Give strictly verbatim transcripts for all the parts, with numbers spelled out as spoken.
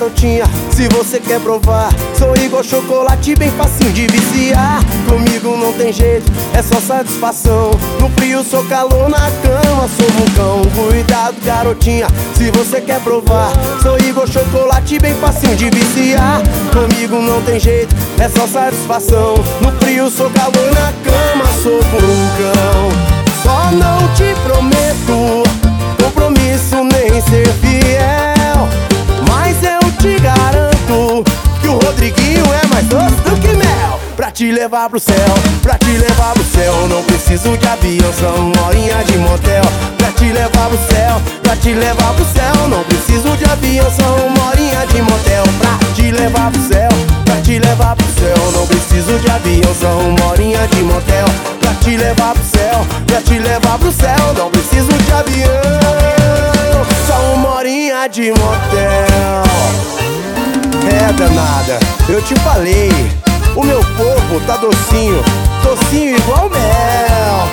garotinha, se você quer provar, sou igual chocolate, bem facinho de viciar. Comigo não tem jeito, é só satisfação. No frio sou calor, na cama sou vulcão. Cuidado garotinha, se você quer provar, sou igual chocolate, bem facinho de viciar. Comigo não tem jeito, é só satisfação. No frio sou calor, na cama sou vulcão. Só não te prometo compromisso nem ser fiel, mas eu te garanto que o Rodriguinho é mais doce do que mel. Pra te levar pro céu, pra te levar pro céu, não preciso de avião, são uma horinha de motel. Pra te levar pro céu, pra te levar pro céu, não preciso de avião, são uma horinha de motel. Pra te levar pro céu, pra te levar pro céu, não preciso de avião, são uma horinha de motel. Pra te levar pro céu, pra te levar pro céu, não preciso de avião, só uma horinha de motel. É danada, eu te falei, o meu corpo tá docinho, docinho igual mel.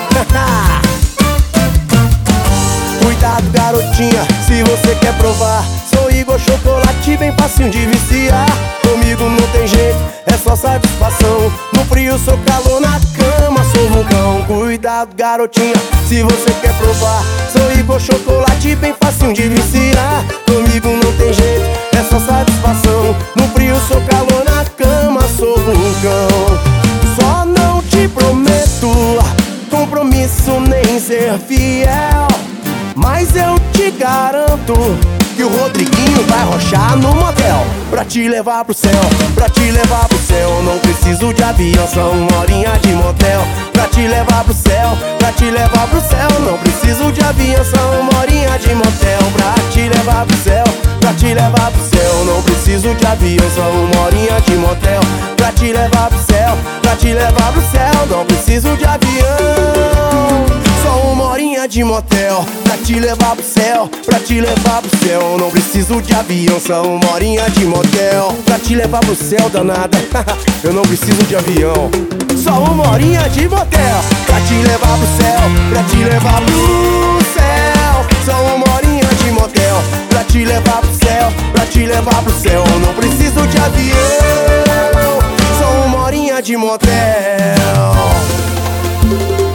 Cuidado garotinha, se você quer provar, sou igual chocolate, bem facinho de viciar. Comigo não tem jeito, é só satisfação. No frio sou calor, na cama sou vulcão. Cuidado garotinha, se você quer provar, sou igual chocolate, bem facinho de viciar. Comigo não tem jeito, é só satisfação. No frio sou calor, na cama sou vulcão. Só não te prometo compromisso nem ser fiel, mas eu te garanto que o Rodriguinho vai rochar no motel. Pra te levar pro céu, pra te levar pro céu, não preciso de avião, são uma horinha de motel. Pra te levar pro céu, pra te levar pro céu, não preciso de avião, são uma horinha de motel. Pra te levar pro céu, pra te levar pro céu, não preciso de avião, são uma horinha de motel. Pra te levar pro céu, pra te levar pro céu, não preciso de avião, só uma horinha de motel. Pra te levar pro céu, pra te levar pro céu, não preciso de avião, só uma horinha de motel. Pra te levar pro céu, danada, eu não preciso de avião, só uma horinha de motel. Pra te levar pro céu, pra te levar pro céu, só uma horinha de motel. Pra te levar pro céu, pra te levar pro céu, não preciso de avião, só uma horinha de motel.